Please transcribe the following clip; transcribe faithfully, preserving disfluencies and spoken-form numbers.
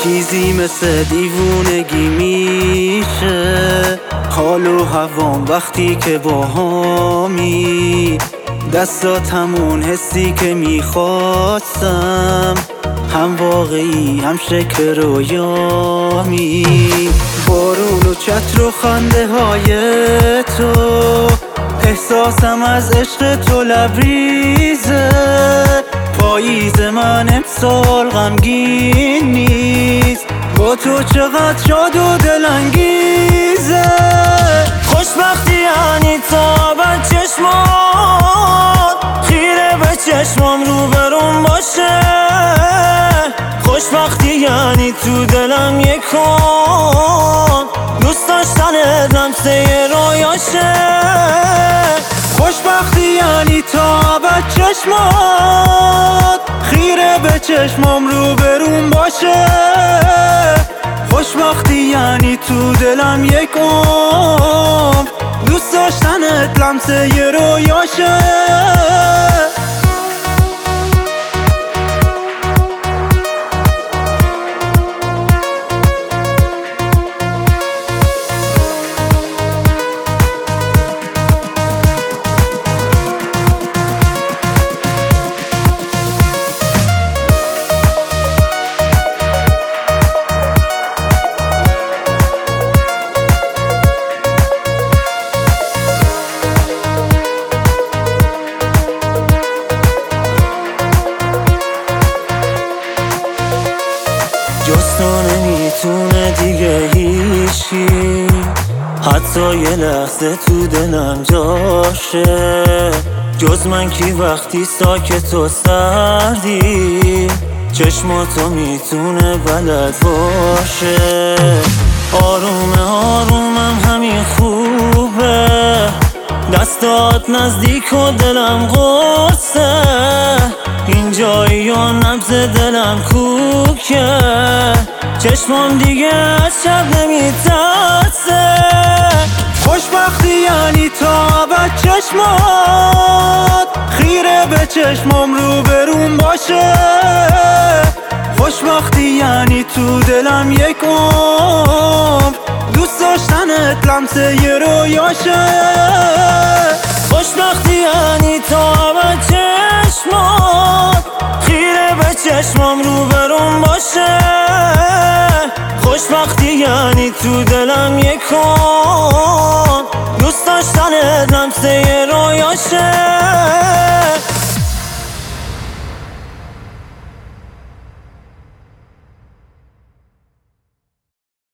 چیزی مثل دیوونگی میشه حال و هوام وقتی که باهامی، دستاتمون حسی که میخواستم هم واقعی هم شکل رویامی. بارون و چتر و خنده های تو، احساسم از عشق تو لبریزه. پاییز من امسال غمگین نیست، با تو چقدر شاد و دلانگیزه. خوشبختی یعنی تا به چشمات، خیره به چشمام رو برون باشه. خوشبختی یعنی تو دلم یک کن، دوست داشتن لمسه رویاشه. خوشبختی یعنی تا به چشمات، خیره به چشمام رو برون باشه. خوشبختی یعنی تو دلم یک عمر، دوست داشتنت لمسه ی رویاشه. جز تو نمیتونه دیگه هیچی حتی یه لحظه تو دلم جاشه. جز من کی وقتی ساکت و سردی، چشماتو میتونه بلد باشه. آرومه آرومم همین خوبه، دستات نزدیک و دلم قرصه. اینجایی و نبض دلم کوکه، چشمام دیگه از شب نمیترسه. خوشبختی یعنی تا به چشمات، خیره به چشمام رو برون باشه. خوشبختی یعنی تو دلم یک عمر، دوست داشتنت لمسه ی رویاشه. خوشبختی یعنی تا به چشمات، خیره به چشمام رو برون باشه. خوشبختی یعنی تو دلم یک کن، دوست داشتن لمسه ی رویاشه.